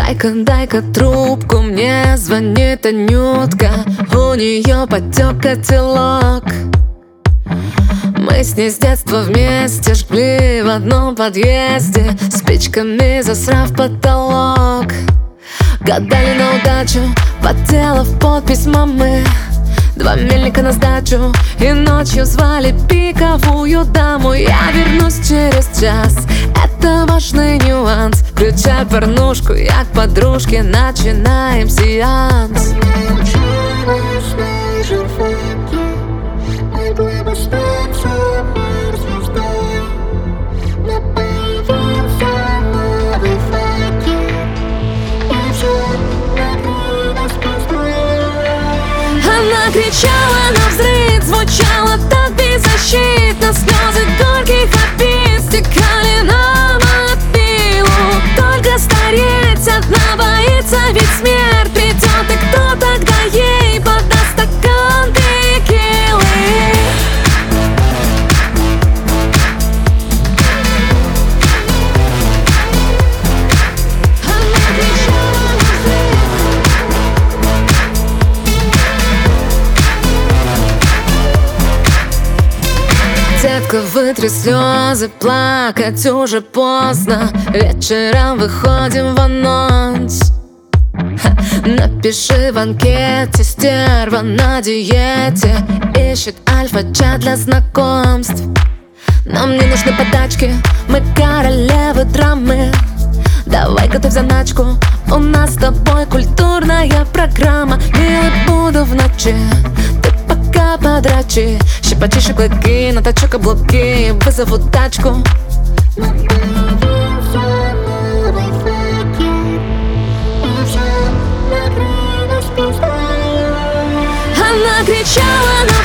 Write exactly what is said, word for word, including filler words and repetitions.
Дай-ка, дай-ка трубку, мне звонит Анютка. У нее потек котелок. Мы с ней с детства вместе жгли в одном подъезде, спичками засрав потолок. Гадали на удачу, поддела в подпись мамы. Два мельника на сдачу, и ночью звали пиковую даму. Я вернусь через час, это важный нюанс. Включай порнушку, я к подружке, начинаем сеанс. Она кричала навзрыд, звучала так беззащитно. Слезы горьких обид стекали на мобилу. Только стареть одна боится, ведь смерть придет. И кто тогда ей подаст стакан текилы? Детка, вытри слезы, плакать уже поздно. Вечером выходим в анонс. Напиши в анкете: стерва на диете, ищет альфа-чат для знакомств. Нам не нужны подачки, мы королевы драмы. Давай готовь заначку, у нас с тобой культурная программа. Милый, буду в ночи, ты пока подрачи. Щипачи клыки, наточу каблуки, вызову тачку. Она кричала на